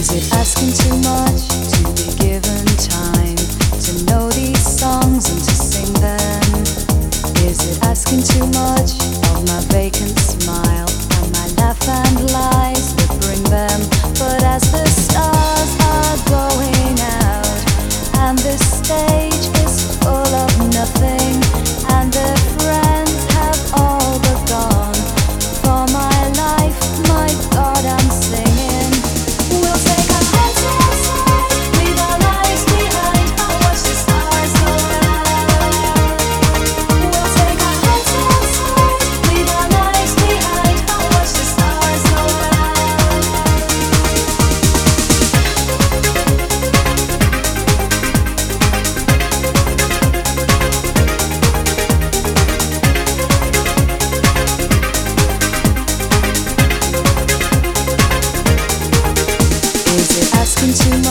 Is it asking too much to be given time to know these songs and to sing them? Is it asking too much of my vacant smile and my laugh and lies that bring them? But as the stars are going out and this stage is full of nothing and their friends have all but gone, for my life, my God, I'm singing. We'll take our heads outside, leave our lives behind, and watch the stars go out. We'll take our heads outside, leave our lives behind, and watch the stars go out. Is it asking too